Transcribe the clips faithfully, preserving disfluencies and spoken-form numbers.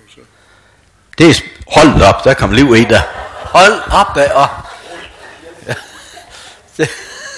Det er, hold op, der kom liv i der. Hold op, og ja. det,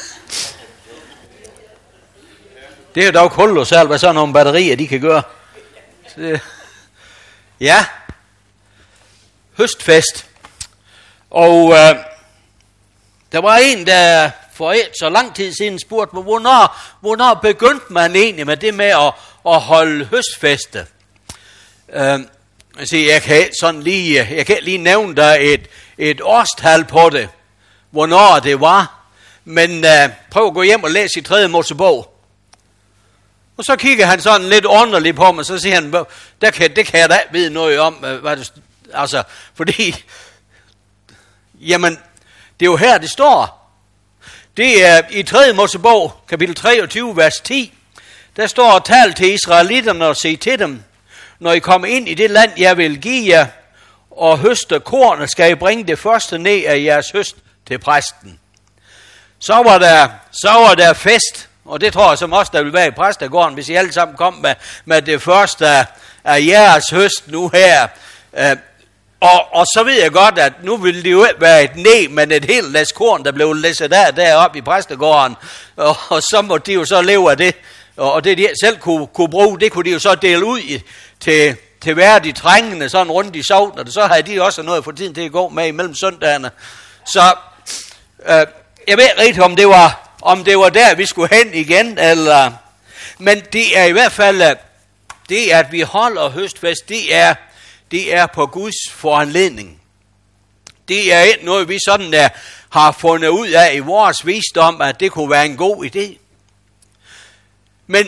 det er dog kolossalt, hvad sådan nogle batterier, de kan gøre. Det, ja, høstfest. Og øh, der var en, der for et, så lang tid siden spurgte mig, hvornår, hvornår begyndte man egentlig med det med at, at holde høstfeste? Øh, altså, jeg kan ikke sådan lige, jeg kan lige nævne dig et, et årstal på det, hvornår det var. Men øh, prøv at gå hjem og læse i tredje Mosebog. Og så kigger han sådan lidt underligt på mig, så siger han, der kan, det kan jeg da ikke vide noget om. Hvad det, altså, fordi, jamen, det er jo her, det står. Det er i tredje Mosebog, kapitel treogtyve, vers ti. Der står, tal til israelitterne og sig til dem, når I kommer ind i det land, jeg vil give jer, og høste korn, skal I bringe det første ned af jeres høst til præsten. Så var der, så var der fest, og det tror jeg som også, der vil være i præstegården, hvis I alle sammen kom med, med det første af, af jeres høst nu her. Øh, og, og så ved jeg godt, at nu ville det jo ikke være et næ, men et helt læs korn, der blev læsset der deroppe i præstegården, og, og så må de jo så leve af det. Og det, de selv kunne, kunne bruge, det kunne de jo så dele ud i, til, til hver de trængende, sådan rundt i sovnen, og så havde de også noget for tiden til at gå med imellem søndagerne. Så øh, jeg ved ikke, om det var, om det var der, vi skulle hen igen, eller... Men det er i hvert fald, det at vi holder høstfest, det er, det er på Guds foranledning. Det er ikke noget, vi sådan der har fundet ud af i vores visdom, at det kunne være en god idé. Men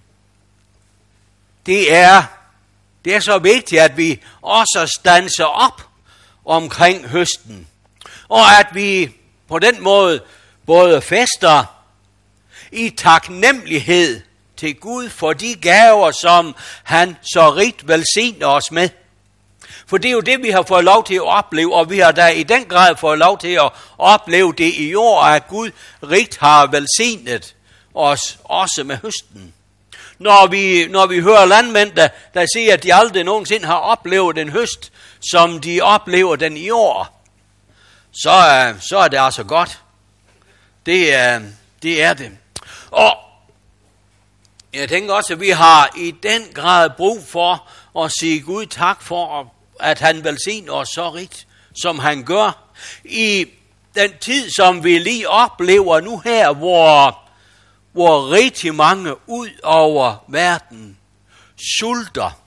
det er, det er så vigtigt, at vi også standser op omkring høsten. Og at vi på den måde både fester i taknemmelighed til Gud for de gaver, som han så rigt velsigner os med. For det er jo det, vi har fået lov til at opleve, og vi har da i den grad fået lov til at opleve det i år, at Gud rigt har velsignet os også med høsten. Når vi, når vi hører landmænd, der, der siger, at de aldrig nogensinde har oplevet en høst, som de oplever den i år, så, så er det altså godt. Det er, det er det. Og jeg tænker også, at vi har i den grad brug for at sige Gud tak for, at han velsigner os så rigt, som han gør. I den tid, som vi lige oplever nu her, hvor, hvor rigtig mange ud over verden sulter.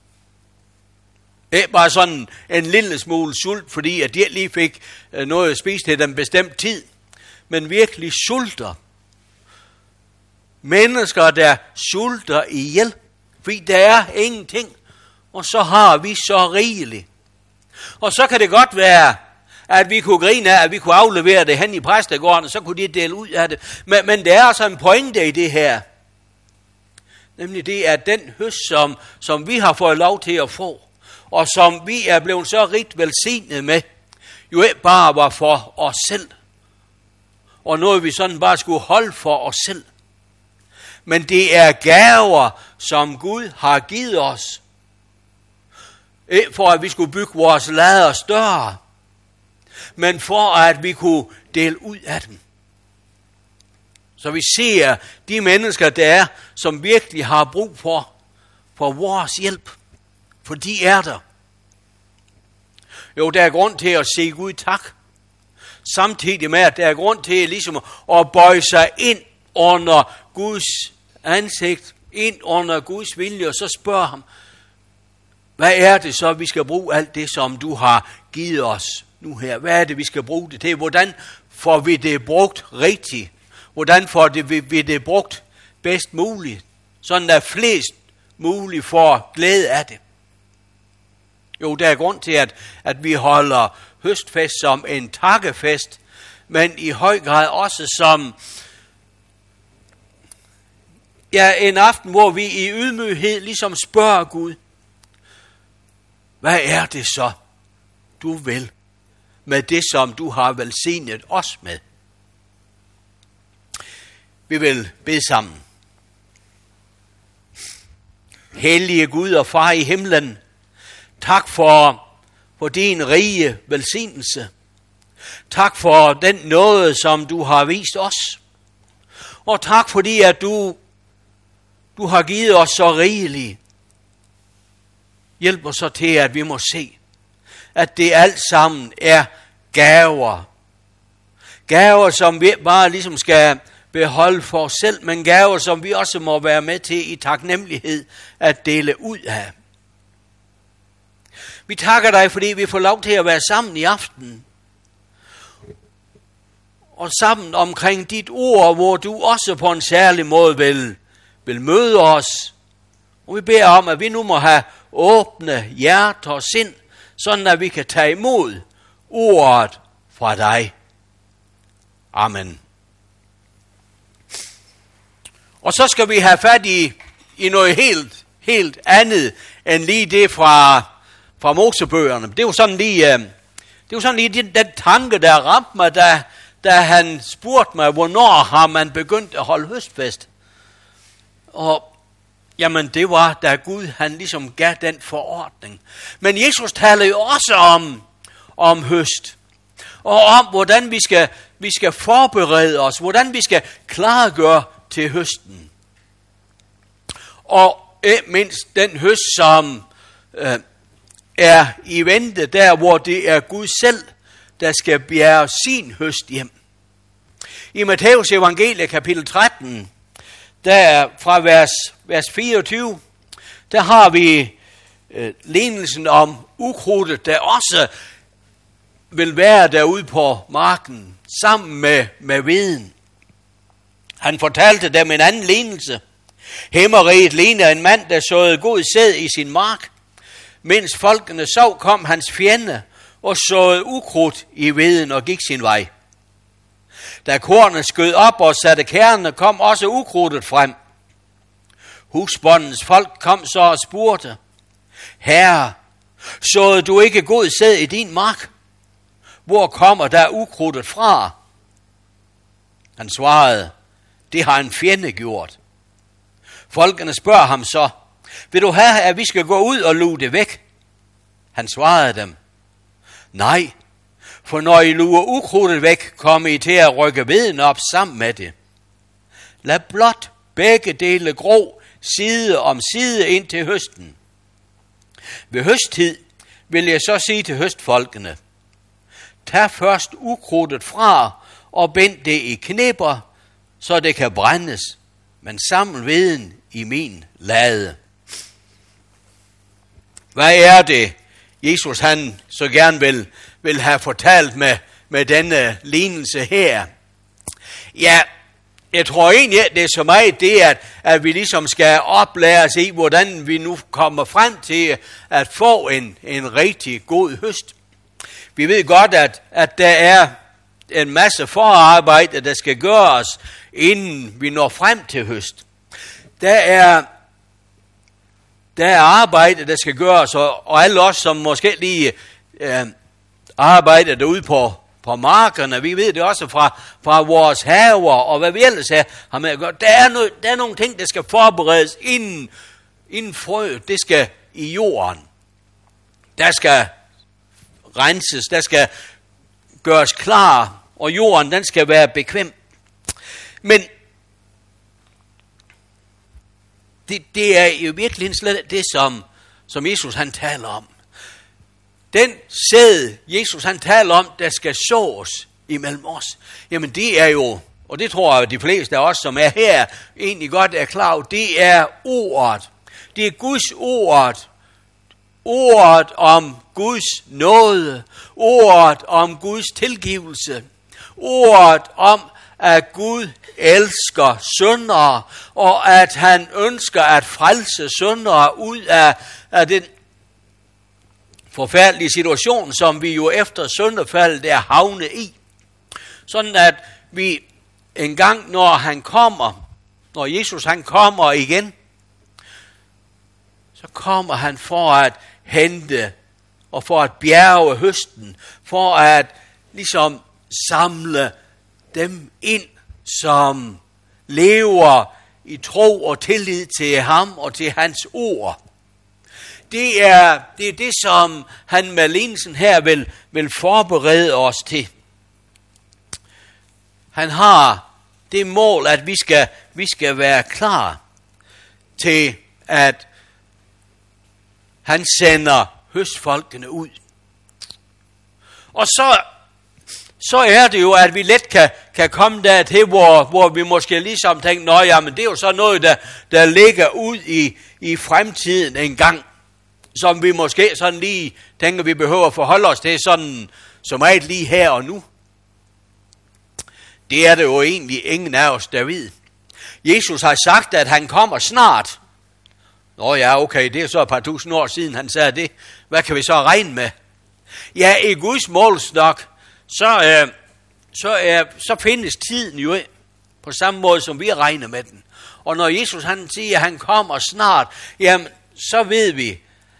Ikke bare sådan en lille smule sult, fordi at de lige fik noget at spise til den bestemte tid, men virkelig sulter. Mennesker, der sulter ihjel, fordi der er ingenting, og så har vi så rigeligt. Og så kan det godt være, at vi kunne grine af, at vi kunne aflevere det hen i præstegården, og så kunne de dele ud af det. Men, men der er altså en pointe i det her. Nemlig det er den høst, som, som vi har fået lov til at få, og som vi er blevet så rigt velsignet med, jo ikke bare var for os selv, og noget vi sådan bare skulle holde for os selv. Men det er gaver, som Gud har givet os, ikke for at vi skulle bygge vores lader større, men for at vi kunne dele ud af dem. Så vi ser de mennesker, der er, som virkelig har brug for, for vores hjælp. For de er der. Jo, der er grund til at sige Gud tak. Samtidig med, at der er grund til ligesom at bøje sig ind under Guds ansigt, ind under Guds vilje, og så spørge ham, hvad er det så, vi skal bruge alt det, som du har givet os nu her? Hvad er det, vi skal bruge det til? Hvordan får vi det brugt rigtigt? Hvordan får det, vi, vi det brugt bedst muligt? Sådan at flest muligt får glæde af det. Jo, der er grund til, at, at vi holder høstfest som en takkefest, men i høj grad også som ja, en aften, hvor vi i ydmyghed ligesom spørger Gud, hvad er det så, du vil med det, som du har velsignet os med? Vi vil bede sammen. Hellige Gud og Far i himlen, Tak for, for din rige velsignelse. Tak for den nåde, som du har vist os. Og tak fordi, at du, du har givet os så rigeligt. Hjælp os så til, at vi må se, at det alt sammen er gaver. Gaver, som vi bare ligesom skal beholde for os selv, men gaver, som vi også må være med til i taknemmelighed at dele ud af. Vi takker dig, fordi vi får lov til at være sammen i aften. Og sammen omkring dit ord, hvor du også på en særlig måde vil, vil møde os. Og vi beder om, at vi nu må have åbne hjerter og sind, sådan at vi kan tage imod ordet fra dig. Amen. Og så skal vi have fat i, i noget helt, helt andet, end lige det fra, fra Mosebøgerne. Det er jo sådan lige, det er jo sådan lige den, den tanke, der ramte mig, da, da han spurgte mig, hvornår har man begyndt at holde høstfest. Og jamen det var, da Gud han ligesom gav den forordning. Men Jesus taler jo også om, om høst. Og om, hvordan vi skal, vi skal forberede os. Hvordan vi skal klargøre til høsten. Og ikke mindst den høst, som øh, er i vente, der hvor det er Gud selv, der skal bære sin høst hjem. I Matthæus evangelie kapitel tretten, der fra vers, vers fireogtyve, der har vi øh, lignelsen om ukrudtet, der også vil være derude på marken, sammen med, med veden. Han fortalte dem en anden lignelse. Himmeriget ligner en mand, der såede god sæd i sin mark. Mens folkene sov, kom hans fjende og såede ukrudt i veden og gik sin vej. Da kornet skød op og satte kærne, kom også ukrudtet frem. Husbondens folk kom så og spurgte: Herre, såede du ikke god sæd i din mark? Hvor kommer der ukrudtet fra? Han svarede: Det har en fjende gjort. Folkene spørger ham så: Vil du have, at vi skal gå ud og luge det væk? Han svarede dem: Nej, for når I luger ukrudtet væk, kommer I til at rykke veden op sammen med det. Lad blot begge dele gro side om side ind til høsten. Ved høsttid vil jeg så sige til høstfolkene: Tag først ukrudtet fra og bind det i knipper, så det kan brændes, men samle veden i min lade. Hvad er det, Jesus han så gerne vil, vil have fortalt med, med denne lignelse her? Ja, jeg tror egentlig, at det er så meget det, at, at vi ligesom skal oplæres i, hvordan vi nu kommer frem til at få en, en rigtig god høst. Vi ved godt, at, at der er en masse forarbejde, der skal gøres, inden vi når frem til høst. Der er, der er arbejde, der skal gøres, og, og alle os, som måske lige øh, arbejder derude på, på markerne, vi ved det også fra, fra vores haver, og hvad vi ellers er, har med at gøre. Der er, noget, der er nogle ting, der skal forberedes, inden, inden frøet, det skal i jorden. Der skal renses, der skal gøres klar, og jorden, den skal være bekvem. Men det, det er jo virkelig slet det, som, som Jesus han taler om. Den sæd, Jesus han taler om, der skal sås imellem os, jamen det er jo, og det tror jeg, de fleste af os, som er her, egentlig godt er klar over, det er ordet. Det er Guds ordet. Ordet om Guds nåde. Ordet om Guds tilgivelse. Ordet om, at Gud elsker syndere, og at han ønsker at frelse syndere ud af, af den forfærdelige situation, som vi jo efter syndefaldet er havnet i. Sådan at vi en gang, når han kommer, når Jesus han kommer igen, så kommer han for at hente og for at bjerge høsten, for at ligesom samle dem ind, som lever i tro og tillid til ham og til hans ord. det er, det er det, som han med lignelsen her vil, vil forberede os til. Han har det mål, at vi skal, vi skal være klar til, at han sender høstfolkene ud. Og så, så er det jo, at vi let kan, kan komme dertil, hvor, hvor vi måske ligesom tænker, nå ja, men det er jo så noget, der, der ligger ud i, i fremtiden en gang, som vi måske sådan lige tænker, vi behøver at forholde os til sådan, som er lige her og nu. Det er det jo egentlig ingen af os, der ved. Jesus har sagt, at han kommer snart. Nå ja, okay, det er så et par tusind år siden, han sagde det. Hvad kan vi så regne med? Ja, i Guds målstok, så, øh, så, øh, så findes tiden jo på samme måde, som vi regner med den. Og når Jesus han siger, at han kommer snart, jamen, så ved vi,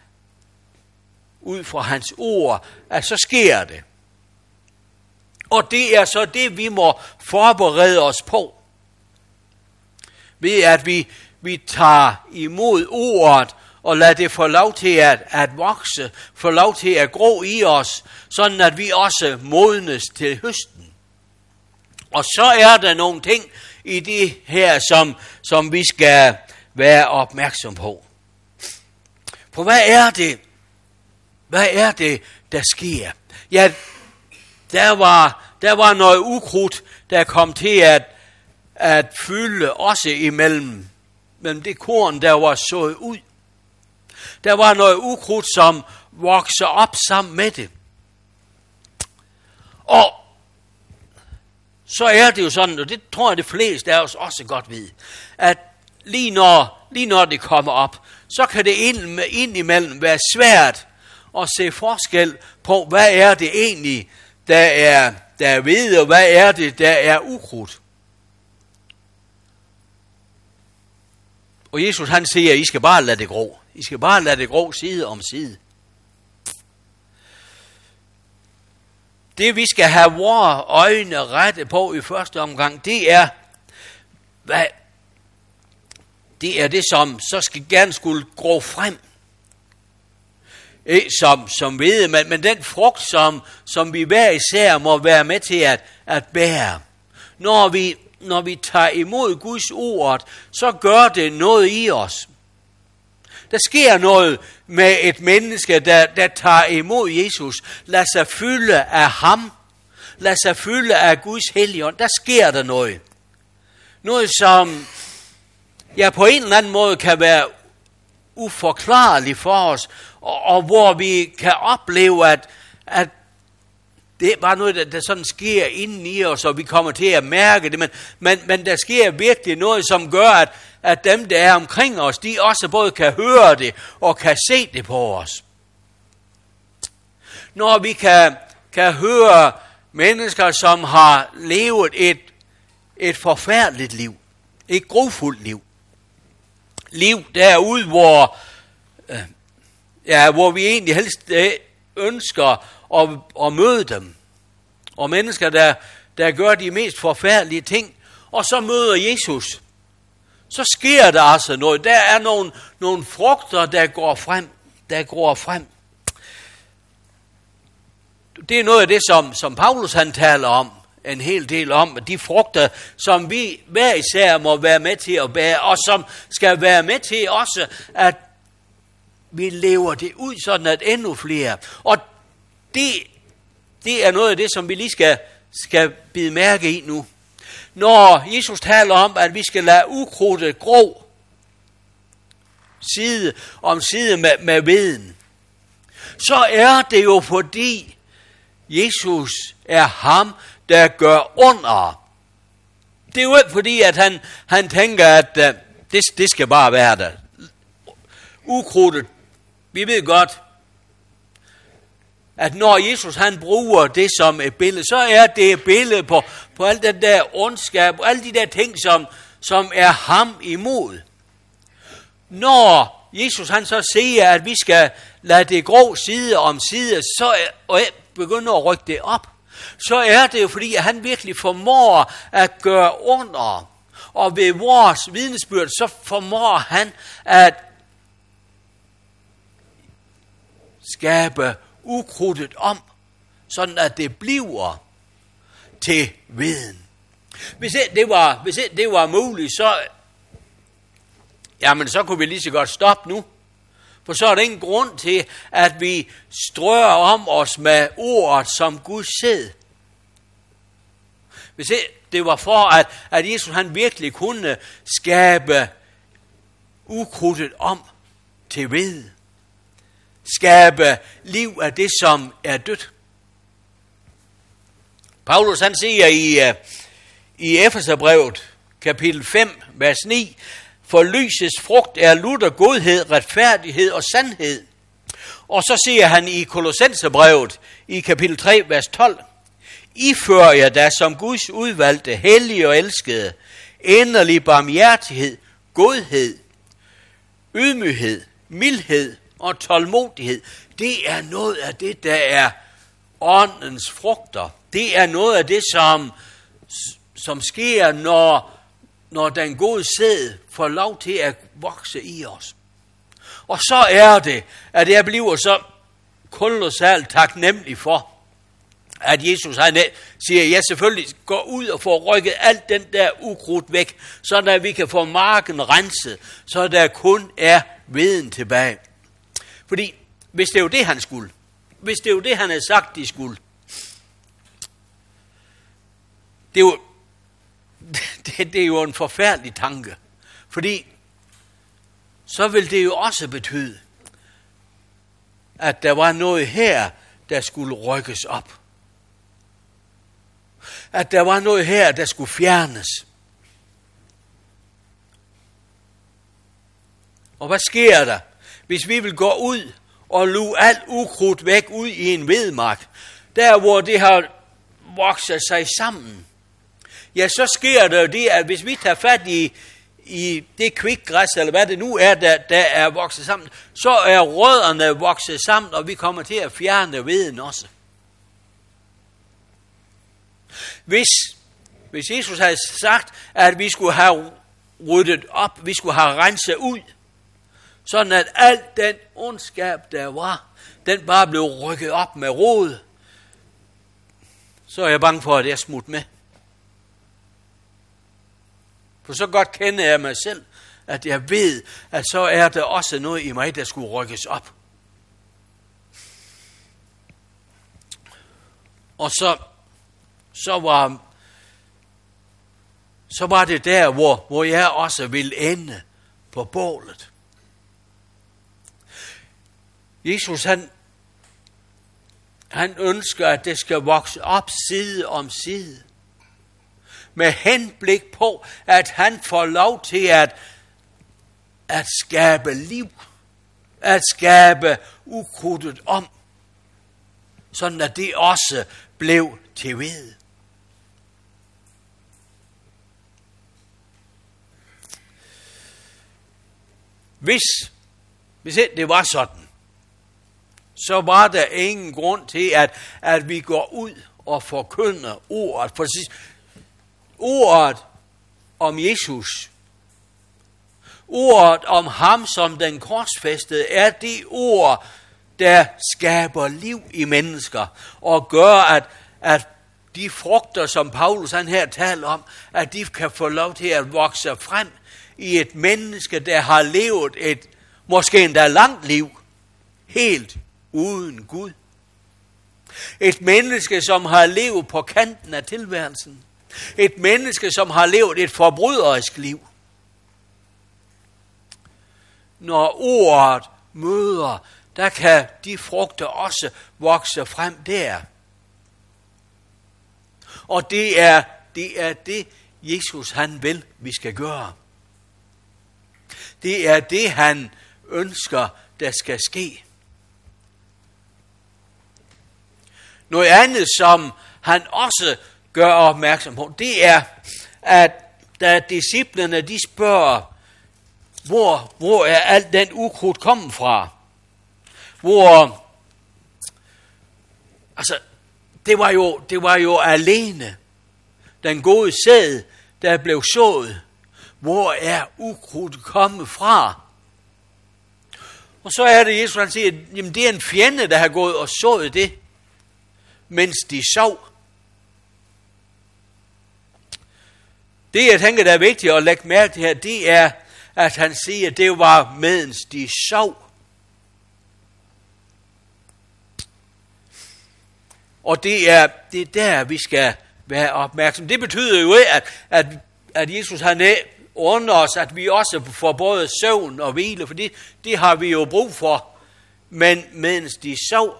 ud fra hans ord, at så sker det. Og det er så det, vi må forberede os på. Ved at vi, vi tager imod ordet, og lader det få lov til at, at vokse, få lov til at gro i os, sådan at vi også modnes til høsten. Og så er der nogle ting i det her, som, som vi skal være opmærksom på. For hvad er det, hvad er det, der sker? Ja, der var, der var noget ukrudt, der kom til at, at fylde også imellem mellem det korn, der var sået ud. Der var noget ukrudt, som vokser op sammen med det. Og så er det jo sådan, og det tror jeg, det fleste af os også godt ved, at lige når, lige når det kommer op, så kan det ind, ind imellem være svært at se forskel på, hvad er det egentlig, der er, der er ved, og hvad er det, der er ukrudt. Og Jesus han siger, at I skal bare lade det gro. I skal bare lade det gro side om side. Det vi skal have vores øjne rette på i første omgang, det er, hvad, det er det, som så skal gerne skulle gro frem. Ikke som, som ved, men, men den frugt, som, som vi hver især må være med til at, at bære. Når vi, når vi tager imod Guds ord, så gør det noget i os. Der sker noget med et menneske, der, der tager imod Jesus. Lad sig fylde af ham. Lad sig fylde af Guds helligånd. Der sker der noget. Noget, som ja, på en eller anden måde kan være uforklarligt for os, og, og hvor vi kan opleve, at, at det er bare noget, der, der sådan sker inden i os, og vi kommer til at mærke det, men, men, men der sker virkelig noget, som gør, at, at dem, der er omkring os, de også både kan høre det, og kan se det på os. Når vi kan, kan høre mennesker, som har levet et, et forfærdeligt liv, et grufuldt liv, liv derude, hvor, øh, ja, hvor vi egentlig helst øh, ønsker at, at møde dem. Og mennesker, der, der gør de mest forfærdelige ting, og så møder Jesus. Så sker der altså noget. Der er nogle, nogle frugter, der går frem. Der går frem. Det er noget af det, som, som Paulus han taler om. En hel del om, de frugter, som vi hver især må være med til at bære, og som skal være med til også, at vi lever det ud, sådan at endnu flere. Og det, det er noget af det, som vi lige skal, skal bide mærke i nu. Når Jesus taler om, at vi skal lade ukrudtet gro side om side med, med veden, så er det jo fordi Jesus er ham, der gør under. Det er jo ikke fordi, at han, han tænker, at uh, det, det skal bare være der. Ukrudtet. Vi ved godt, at når Jesus han bruger det som et billede, så er det et billede på, på alt det der ondskab, alle de der ting, som, som er ham imod. Når Jesus han så siger, at vi skal lade det gro side om side, så er, og begynder at rykke det op, så er det jo fordi, at han virkelig formår at gøre under. Og ved vores vidnesbyrd, så formår han at skabe ukrudtet om, sådan at det bliver til viden. Hvis ikke det var, hvis ikke det var muligt, så, jamen, så kunne vi lige så godt stoppe nu. For så er der ingen grund til, at vi strør om os med ordet som Guds sæd. Hvis det var for, at, at Jesus han virkelig kunne skabe ukrudtet om til ved. Skabe liv af det, som er dødt. Paulus han siger i, i Efeserbrevet, kapitel fem, vers ni, for lysets frugt er lutter godhed, retfærdighed og sandhed. Og så siger han i Kolossenserbrevet, i kapitel tre, vers tolv, ifører jer da som Guds udvalgte, hellige og elskede, inderlig barmhjertighed, godhed, ydmyghed, mildhed og tålmodighed. Det er noget af det, der er åndens frugter. Det er noget af det, som, som sker, når, når den gode sæd får lov til at vokse i os. Og så er det, at jeg bliver så kolossalt taknemmelig for, at Jesus han siger, ja selvfølgelig, gå ud og få rykket alt den der ukrudt væk, så at vi kan få marken renset, så der kun er veden tilbage. Fordi hvis det er jo det, han skulle, hvis det er jo det, han havde sagt, de skulle, det er jo, det, det er jo en forfærdelig tanke. Fordi så vil det jo også betyde, at der var noget her, der skulle rykkes op. At der var noget her, der skulle fjernes. Og hvad sker der, hvis vi vil gå ud og luge alt ukrudt væk ud i en vedmark, der hvor det har vokset sig sammen? Ja, så sker der jo det, at hvis vi tager fat i, i det kvikgræs, eller hvad det nu er, der, der er vokset sammen, så er rødderne vokset sammen, og vi kommer til at fjerne veden også. Hvis, hvis Jesus havde sagt, at vi skulle have ryddet op, vi skulle have renset ud, sådan at alt den ondskab, der var, den bare blev rykket op med rod, så er jeg bange for, at jeg smut med. For så godt kender jeg mig selv, at jeg ved, at så er der også noget i mig, der skulle rykkes op. Og så, så, var, så var det der, hvor, hvor jeg også ville ende på bålet. Jesus, han, han ønsker, at det skal vokse op side om side. Med henblik på, at han får lov til at, at skabe liv. At skabe ukrudtet om. Sådan at det også blev til ved. Hvis, hvis ikke det var sådan, så var der ingen grund til, at, at vi går ud og forkynder ordet. For ordet om Jesus, ordet om ham som den korsfæstede, er det ord, der skaber liv i mennesker, og gør, at, at de frugter, som Paulus han her taler om, at de kan få lov til at vokse frem i et menneske, der har levet et måske endda langt liv, helt uden Gud. Et menneske, som har levet på kanten af tilværelsen. Et menneske, som har levet et forbryderisk liv. Når ordet møder, der kan de frugter også vokse frem der. Og det er det, er det Jesus han vil, vi skal gøre. Det er det, han ønsker, der skal ske. Noget andet, som han også gør opmærksom på, det er, at da disciplene de spørger, hvor, hvor er alt den ukrudt kommet fra? Hvor, altså, det var jo, det var jo alene den gode sæd, der blev sået. Hvor er ukrudt kommet fra? Og så er det, Jesus han siger, jamen det er en fjende, der har gået og sået det, mens de sov. Det, jeg tænker, der er vigtigt at lægge mærke til her, det er, at han siger, at det var mens de sov. Og det er, det er der, vi skal være opmærksom. Det betyder jo, at, at, at Jesus han under os, at vi også får både søvn og hvile, for det, det har vi jo brug for. Men mens de sov,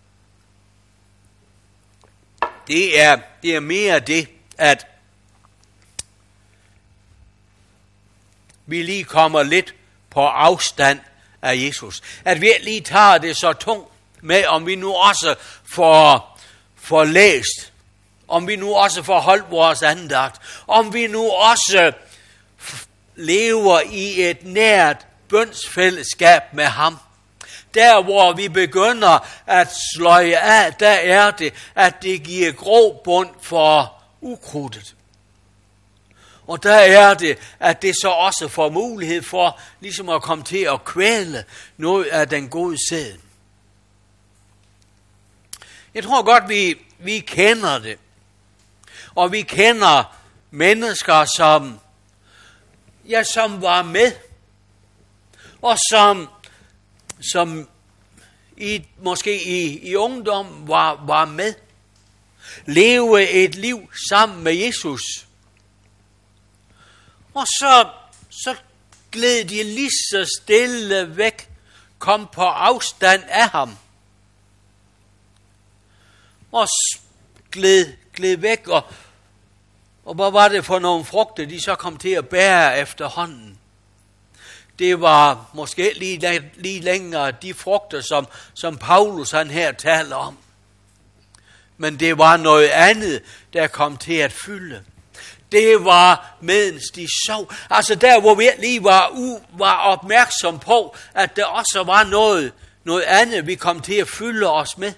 det er, det er mere det, at vi lige kommer lidt på afstand af Jesus. At vi lige tager det så tungt med, om vi nu også får, får læst, om vi nu også får holdt vores andagt, om vi nu også lever i et nært bønsfællesskab med ham. Der, hvor vi begynder at sløje af, der er det, at det giver grobund for ukrudtet. Og der er det, at det så også får mulighed for ligesom at komme til at kvæle noget af den gode sæd. Jeg tror godt, vi, vi kender det. Og vi kender mennesker, som, ja, som var med. Og som, som i, måske i, i ungdom var, var med. Leve et liv sammen med Jesus. Og så, så gled de lige så stille væk, kom på afstand af ham. Og gled, gled væk, og, og hvad var det for nogle frugter, de så kom til at bære efterhånden? Det var måske lige, lige længere de frugter, som, som Paulus han her taler om. Men det var noget andet, der kom til at fylde. Det var mens de sov. Altså der, hvor vi lige var, u, var opmærksom på, at der også var noget, noget andet, vi kom til at fylde os med.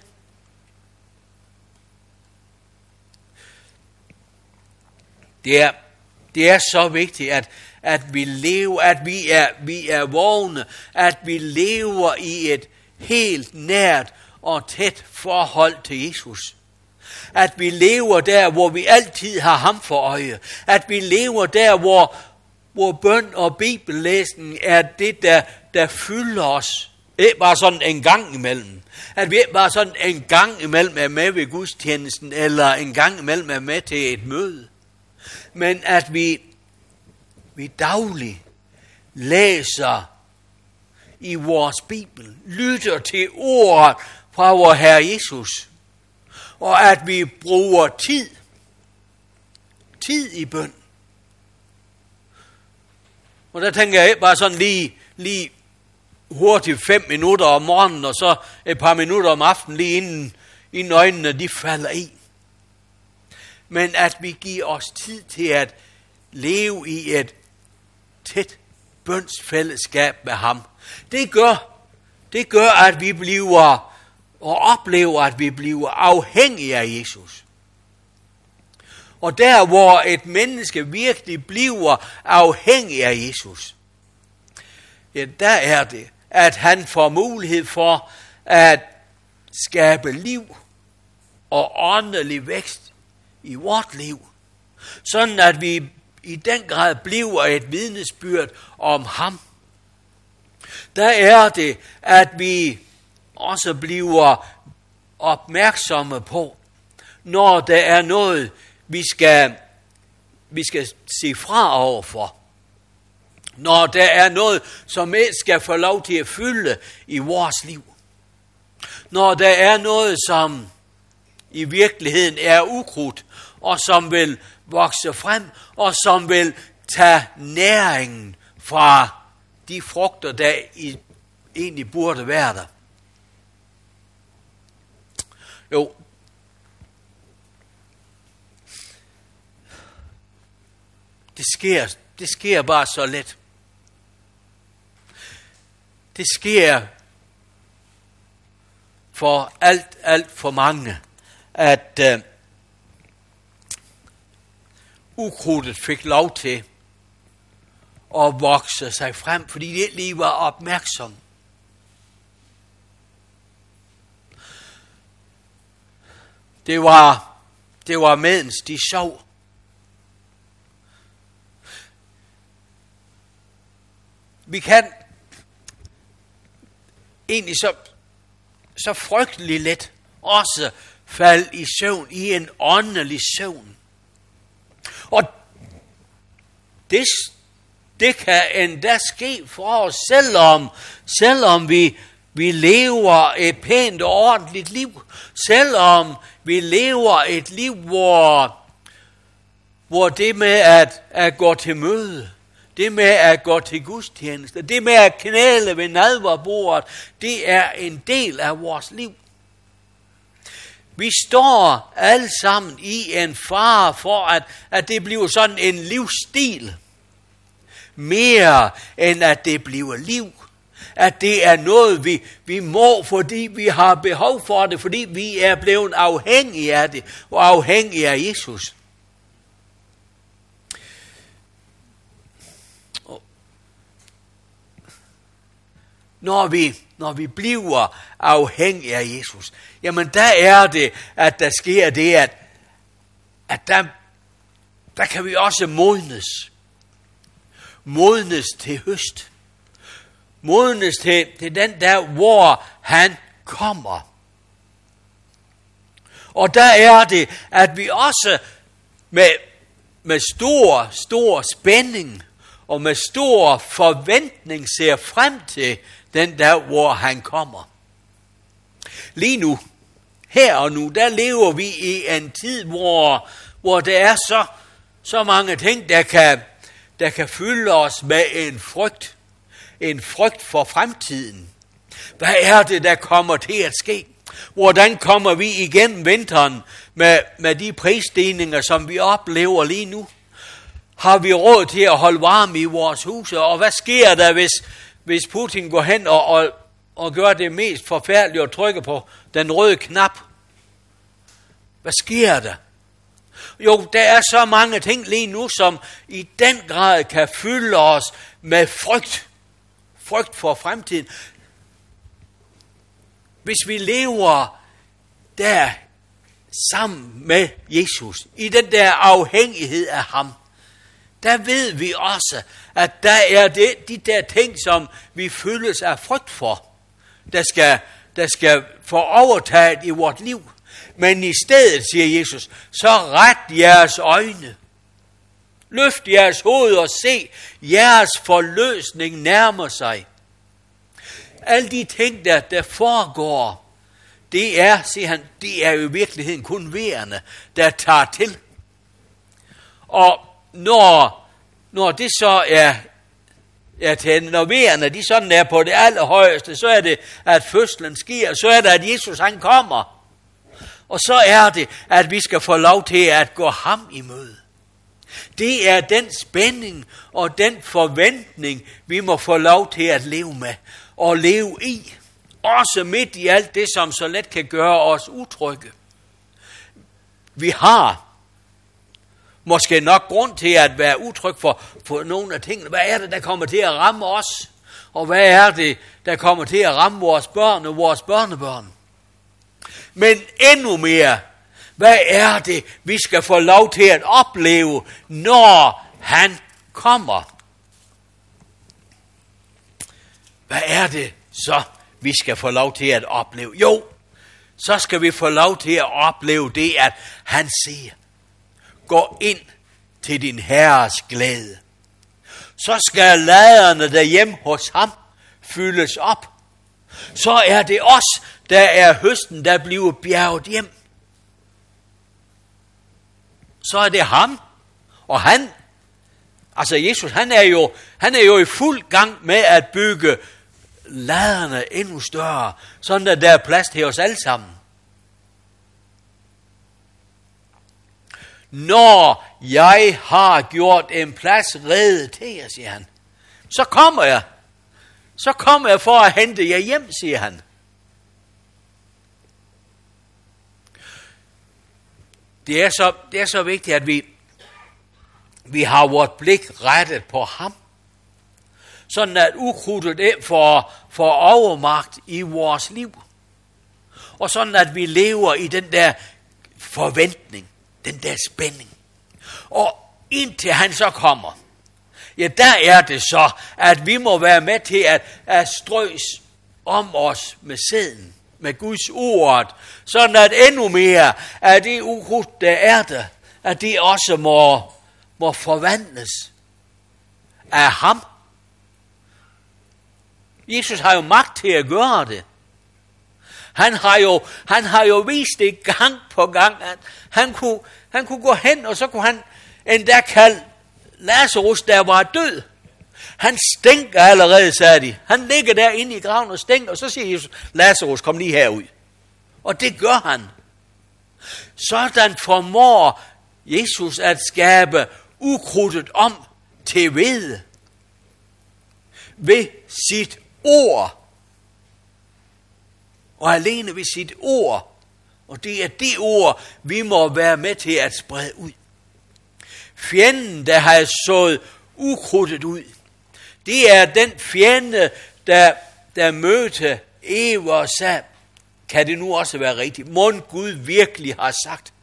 Det er, det er så vigtigt, at, at vi lever, at vi er, vi er vågne, at vi lever i et helt nært og tæt forhold til Jesus. At vi lever der, hvor vi altid har ham for øje. At vi lever der, hvor, hvor bøn og bibellæsning er det, der, der fylder os. Ikke bare sådan en gang imellem. At vi ikke bare sådan en gang imellem er med ved gudstjenesten, eller en gang imellem er med til et møde. Men at vi, vi dagligt læser i vores bibel, lytter til ordet fra vor Herre Jesus, og at vi bruger tid, tid i bøn. Og der tænker jeg ikke bare sådan lige, lige hurtigt fem minutter om morgenen, og så et par minutter om aftenen, lige inden, inden øjnene de falder i. Men at vi giver os tid til at leve i et tæt bønsfællesskab med ham. Det gør, det gør, at vi bliver og oplever, at vi bliver afhængige af Jesus. Og der, hvor et menneske virkelig bliver afhængig af Jesus, ja, der er det, at han får mulighed for at skabe liv og åndelig vækst i vort liv. Sådan at vi i den grad bliver et vidnesbyrd om ham. Der er det, at vi også bliver opmærksomme på, når der er noget, vi skal, vi skal sige fra overfor. Når der er noget, som ikke skal få lov til at fylde i vores liv. Når der er noget, som i virkeligheden er ukrudt, og som vil vokse frem, og som vil tage næringen fra de frugter, der i, egentlig burde være der. Jo, det sker, det sker bare så let. Det sker for alt, alt for mange, at uh, ukrudtet fik lov til at vokse sig frem, fordi det lige var opmærksom. Det var, det var medens de sov. Vi kan egentlig så, så frygtelig let også falde i søvn, i en åndelig søvn. Og det, det kan endda ske for os, selvom, selvom vi, vi lever et pænt og ordentligt liv. Selvom vi lever et liv, hvor, hvor det med at, at gå til møde, det med at gå til gudstjeneste, det med at knæle ved nadverbordet, det er en del af vores liv. Vi står alle sammen i en fare for, at, at det bliver sådan en livsstil. Mere end at det bliver liv. At det er noget, vi, vi må, fordi vi har behov for det, fordi vi er blevet afhængige af det, og afhængige af Jesus. Når vi, når vi bliver afhængige af Jesus, jamen der er det, at der sker det, at, at der, der kan vi også modnes. Modnes til høst. Modnes til, til den der, hvor han kommer. Og der er det, at vi også med, med stor, stor spænding og med stor forventning ser frem til den der, hvor han kommer. Lige nu, her og nu, der lever vi i en tid, hvor, hvor der er så, så mange ting, der kan, der kan fylde os med en frygt. En frygt for fremtiden. Hvad er det, der kommer til at ske? Hvordan kommer vi igennem vinteren med, med de prisstigninger, som vi oplever lige nu? Har vi råd til at holde varme i vores huse? Og hvad sker der, hvis, hvis Putin går hen og, og, og gør det mest forfærdelige og trykker på den røde knap? Hvad sker der? Jo, der er så mange ting lige nu, som i den grad kan fylde os med frygt. Frygt for fremtiden. Hvis vi lever der sammen med Jesus, i den der afhængighed af ham, der ved vi også, at der er det, de der ting, som vi føles af frygt for, der skal, der skal få overtaget i vort liv. Men i stedet, siger Jesus, så ret jeres øjne. Løft jeres hoved og se, jeres forløsning nærmer sig. Alle de ting, der, der foregår, det er, siger han, det er jo i virkeligheden kun vejerne, der tager til. Og når, når det så er, er til, når vejerne de sådan er på det allerhøjeste, så er det, at fødslen sker, så er det, at Jesus han kommer. Og så er det, at vi skal få lov til at gå ham i møde. Det er den spænding og den forventning, vi må få lov til at leve med og leve i. Også midt i alt det, som så let kan gøre os utrygge. Vi har måske nok grund til at være utryg for, for nogle af tingene. Hvad er det, der kommer til at ramme os? Og hvad er det, der kommer til at ramme vores børn og vores børnebørn? Men endnu mere, hvad er det, vi skal få lov til at opleve, når han kommer? Hvad er det så, vi skal få lov til at opleve? Jo, så skal vi få lov til at opleve det, at han siger, gå ind til din herres glæde. Så skal laderne derhjemme hos ham fyldes op. Så er det os, der er høsten, der bliver bjerget hjem. Så er det ham, og han, altså Jesus, han er jo, han er jo i fuld gang med at bygge laderne endnu større, sådan at der er plads til os alle sammen. Når jeg har gjort en plads rede til jer, siger han, så kommer jeg. Så kommer jeg for at hente jer hjem, siger han. Det er så, det er så vigtigt, at vi, vi har vores blik rettet på ham. Sådan at ukrudtet det får, får overmagt i vores liv. Og sådan at vi lever i den der forventning, den der spænding. Og indtil han så kommer, ja, der er det så, at vi må være med til at, at strøs om os med sæden, med Guds ord, sådan at endnu mere af det ukrudt, der er der, at det også må, må forvandles af ham. Jesus har jo magt til at gøre det. Han har jo, han har jo vist det gang på gang, at han kunne, han kunne gå hen, og så kunne han endda kalde Lazarus, der var død. Han stinker allerede, sagde de. Han ligger der inde i graven og stinker, og så siger Jesus, Lazarus, kom lige herud. Og det gør han. Sådan formår Jesus at skabe ukrudtet om til hvede ved sit ord. Og alene ved sit ord. Og det er det ord, vi må være med til at sprede ud. Fjenden, der har sået ukrudtet ud, det er den fjende, der, der mødte Eva og sagde, kan det nu også være rigtigt? Mon Gud virkelig har sagt?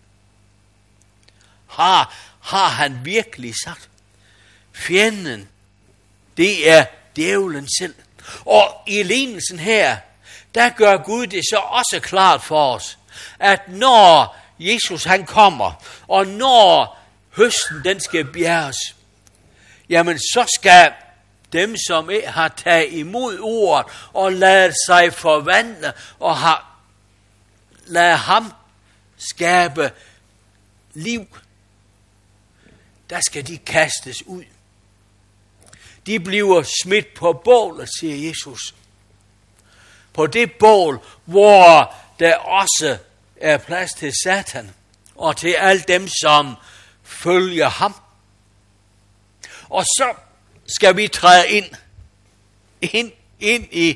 Har, har han virkelig sagt? Fjenden, det er djævlen selv. Og i lignelsen her, der gør Gud det så også klart for os, at når Jesus han kommer, og når høsten den skal bjerges, jamen så skal dem, som har taget imod ordet og ladet sig forvandle og har ladet ham skabe liv, der skal de kastes ud. De bliver smidt på bålet, siger Jesus. På det bål, hvor der også er plads til Satan og til alle dem, som følger ham. Og så skal vi træde ind, ind, ind i,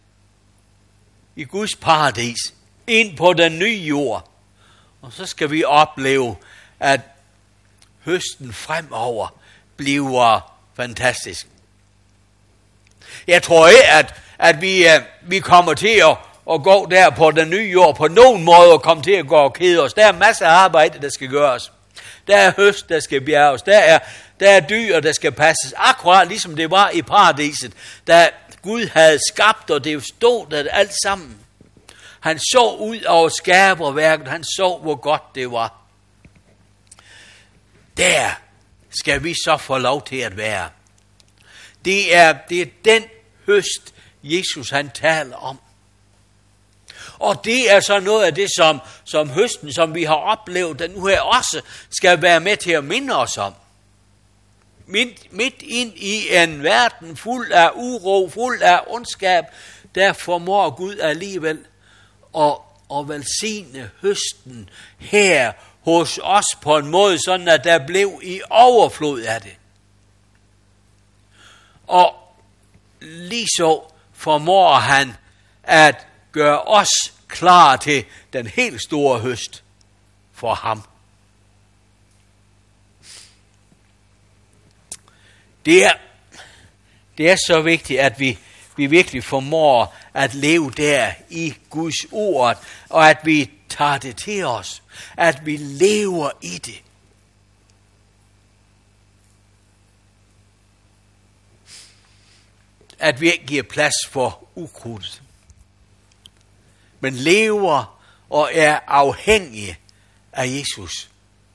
i Guds paradis, ind på den nye jord. Og så skal vi opleve, at høsten fremover bliver fantastisk. Jeg tror ikke, at, at vi, vi kommer til at, at gå der på den nye jord på nogen måde og komme til at gå og kede os. Der er masser af arbejde, der skal gøres. Der er høst, der skal bjerges. Der er, der er dyr, der skal passes. Akkurat ligesom det var i paradiset, da Gud havde skabt, og det stod der alt sammen. Han så ud over skaberværket. Han så, hvor godt det var. Der skal vi så få lov til at være. Det er, det er den høst, Jesus han taler om. Og det er så noget af det, som, som høsten, som vi har oplevet, den nu her også skal være med til at minde os om. Midt, midt ind i en verden fuld af uro, fuld af ondskab, der formår Gud alligevel at, at velsigne høsten her hos os på en måde, sådan at der blev i overflod af det. Og lige så formår han at gøre os klar til den helt store høst for ham. Det er, det er så vigtigt, at vi, vi virkelig formår at leve der i Guds ord, og at vi tager det til os, at vi lever i det. At vi ikke giver plads for ukrudt, men lever og er afhængige af Jesus.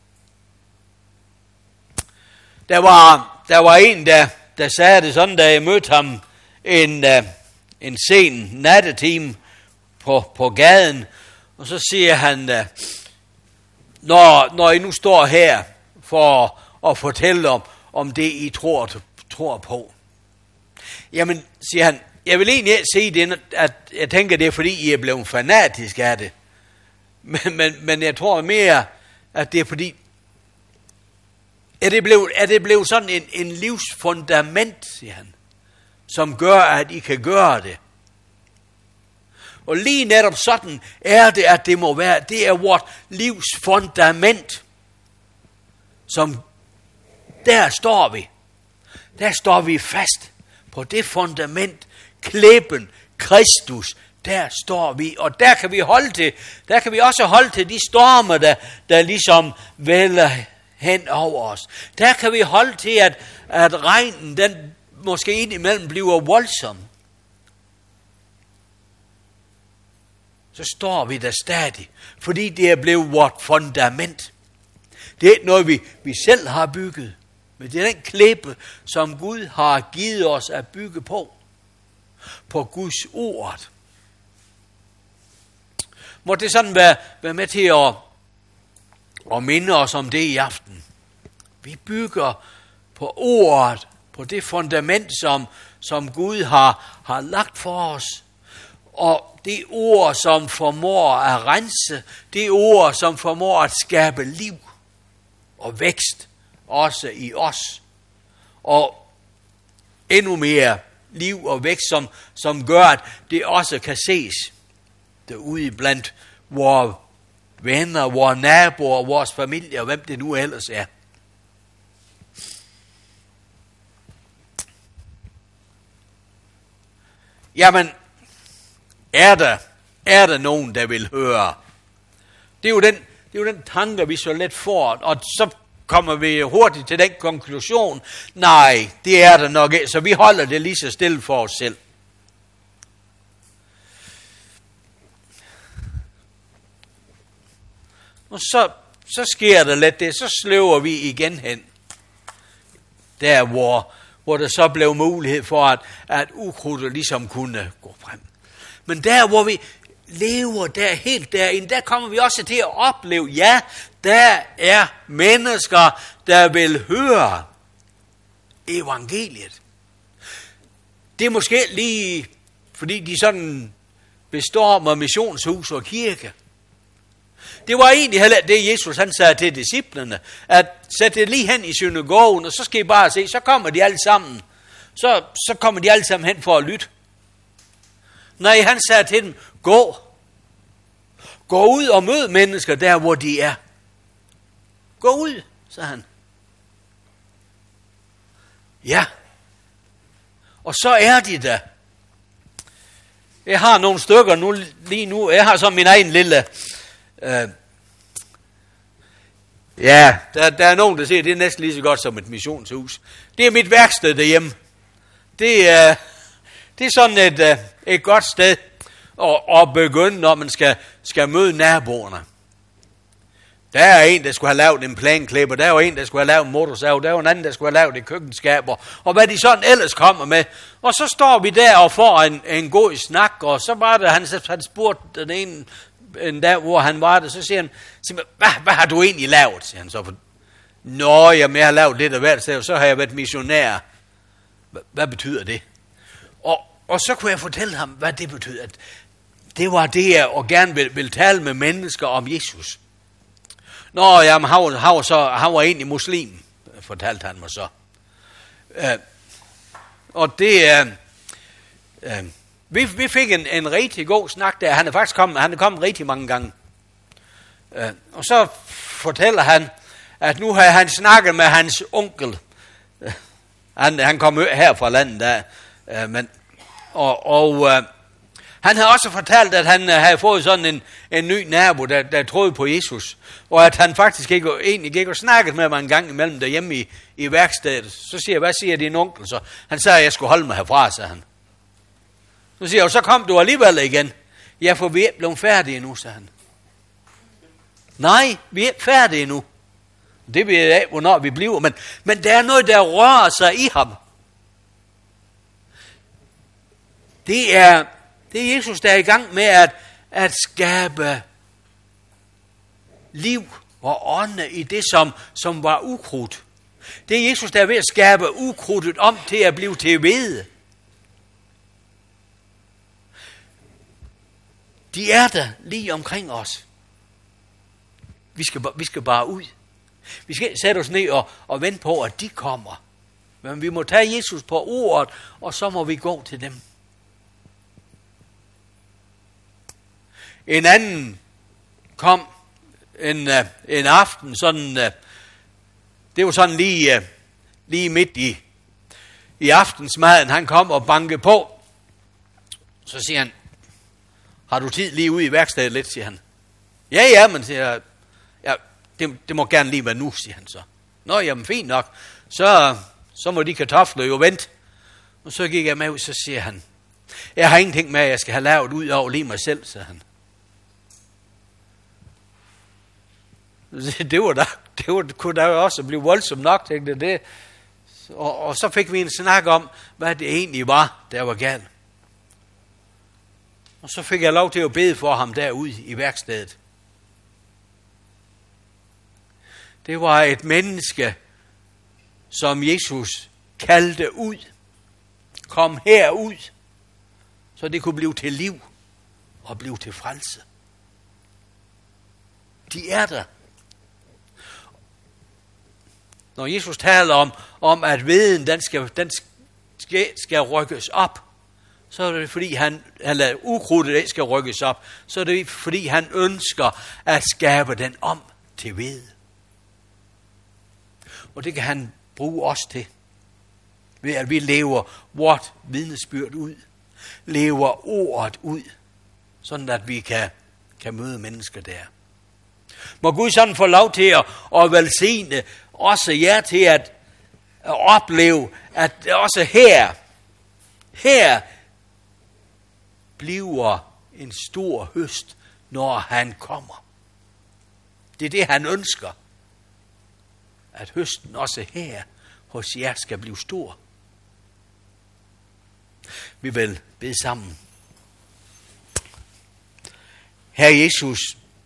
Der var, der var en, der, der sagde det sådan, da jeg mødte ham en, uh, en sen nattetime på, på gaden, og så siger han, uh, når, når I nu står her for at fortælle om, om det, I tror, tror på. Jamen, siger han, jeg vil egentlig sige det, at jeg tænker, det er fordi, I er blevet fanatisk af det. Men, men, men jeg tror mere, at det er fordi, er det blevet, er det blevet sådan en, en livsfundament, siger han, som gør, at I kan gøre det. Og lige netop sådan er det, at det må være, det er vort livsfundament, som der står vi. Der står vi fast på det fundament, klippen, Kristus, der står vi, og der kan vi holde til, der kan vi også holde til de stormer, der, der ligesom vælger hen over os. Der kan vi holde til, at, at regnen, den måske indimellem bliver voldsom. Så står vi der stadig, fordi det er blevet vort fundament. Det er ikke noget, vi, vi selv har bygget, men det er den klippe, som Gud har givet os at bygge på. På Guds ord. Må det sådan være, være med til at, at minde os om det i aften. Vi bygger på ordet, på det fundament, som, som Gud har, har lagt for os. Og det ord, som formår at rense, det ord, som formår at skabe liv og vækst, også i os. Og endnu mere liv og vækst, som, som gør, at det også kan ses derude blandt vores venner, vores naboer, vores familie, og hvem det nu ellers er. Jamen, er der, er der nogen, der vil høre? Det er jo den, det er jo den tanke, vi så let får, og så kommer vi hurtigt til den konklusion. Nej, det er der nok ikke, så vi holder det lige så stille for os selv. Og så, så sker der lidt det, så sløver vi igen hen. Der, hvor, hvor der så blev mulighed for, at, at ukrudtet ligesom kunne gå frem. Men der, hvor vi lever der helt derinde, der kommer vi også til at opleve, ja, der er mennesker, der vil høre evangeliet. Det er måske lige, fordi de sådan består med missionshus og kirke. Det var egentlig heller det, Jesus han sagde til disciplene, at sætte det lige hen i synagogen, og så skal I bare se, så kommer de alle sammen. Så, så kommer de alle sammen hen for at lytte. Nej, han sagde til dem, gå. Gå ud og mød mennesker der, hvor de er. Gå ud, sagde han. Ja. Og så er de der. Jeg har nogle stykker nu, lige nu. Jeg har så min egen lille... Øh, ja, der, der er nogen, der siger, det er næsten lige så godt som et missionshus. Det er mit værksted derhjemme. Det er, det er sådan et, et godt sted at, at begynde, når man skal, skal møde naboerne. Der er en, der skulle have lavet en planklipper. Der er en, der skulle have lavet en motorsav. Der er en anden, der skulle have lavet et køkkenskaber. Og hvad de sådan ellers kommer med. Og så står vi der og får en, en god snak. Og så var det, han, han spurgte den ene, en dag, hvor han var der, så siger han, hvad, hvad har du egentlig lavet? Siger han så. Nå, jamen, jeg har lavet lidt af hvert sted, så har jeg været missionær. Hvad, hvad betyder det? Og, og så kunne jeg fortælle ham, hvad det betyder. At det var det, jeg og gerne vil, vil tale med mennesker om Jesus. Nå, jamen, han var, han var, så, han var egentlig muslim, fortalte han mig så. Øh, og det er... Øh, øh, Vi, vi fik en, en rigtig god snak der. Han er faktisk kommet, han er kommet rigtig mange gange. Uh, og så fortæller han, at nu har han snakket med hans onkel. Uh, han, han kom her fra landet der. Uh, men, og og uh, han har også fortalt, at han uh, havde fået sådan en, en ny nabo, der, der troede på Jesus. Og at han faktisk ikke, egentlig gik og snakket med mig en gang imellem derhjemme i, i værkstedet. Så siger jeg, hvad siger din onkel så? Han sagde, at jeg skulle holde mig herfra, sagde han. Så siger jeg, så kom du alligevel igen. Ja, for vi er blevet færdige endnu, sagde han. Nej, vi er færdige endnu. Det ved jeg af, hvornår vi bliver. Men, men der er noget, der rører sig i ham. Det er, det er Jesus, der er i gang med at, at skabe liv og ånde i det, som, som var ukrudt. Det er Jesus, der er ved at skabe ukrudtet om til at blive til hvede. De er der lige omkring os. Vi skal, vi skal bare ud. Vi skal sætte os ned og, og vente på, at de kommer. Men vi må tage Jesus på ordet, og så må vi gå til dem. En anden kom en, uh, en aften, sådan, uh, det var sådan lige, uh, lige midt i, i aftensmaden, han kom og bankede på. Så siger han, Har du tid lige ude i værkstedet lidt, siger han. Ja, ja, men siger jeg, ja, det, det må gerne lige være nu, siger han så. Nå, jamen fint nok. Så, så må de kartofler jo vente. Og så gik jeg med ud, så siger han, jeg har ingenting med, at jeg skal have lavet ud over lige mig selv, siger han. Det var da, det var, kunne da jo også blive voldsomt nok, tænkte jeg det. Og, og så fik vi en snak om, hvad det egentlig var, der var galt. Og så fik jeg lov til at bede for ham derude i værkstedet. Det var et menneske, som Jesus kaldte ud. Kom herud, så det kunne blive til liv og blive til frelse. De er der. Når Jesus taler om, om at viden, den skal, den skal, skal rykkes op, så er det fordi han, eller ukrudtet skal rykkes op, så er det fordi han ønsker at skabe den om til ved. Og det kan han bruge os til, ved at vi lever vort vidnesbyrd ud, lever ordet ud, sådan at vi kan, kan møde mennesker der. Må Gud sådan få lov til at, at velsigne også jer til at, at opleve, at også her, her bliver en stor høst, når han kommer. Det er det, han ønsker. At høsten også her hos jer skal blive stor. Vi vil bede sammen. Herre Jesus,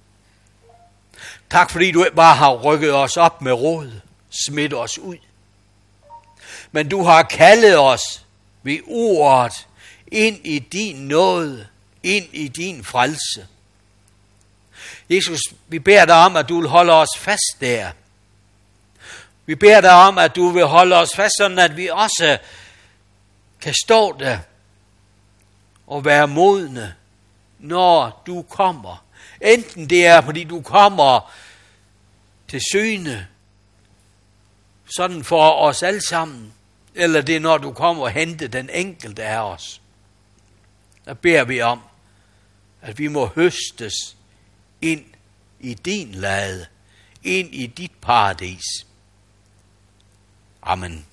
tak fordi du ikke bare har rykket os op med råd, smidt os ud. Men du har kaldet os ved ordet ind i din nåde, ind i din frelse. Jesus, vi beder dig om, at du vil holde os fast der. Vi beder dig om, at du vil holde os fast, sådan at vi også kan stå der og være modne, når du kommer. Enten det er, fordi du kommer til syne, sådan for os alle sammen, eller det er, når du kommer og henter den enkelte af os. Der beder vi om, at vi må høstes ind i din lade, ind i dit paradis. Amen.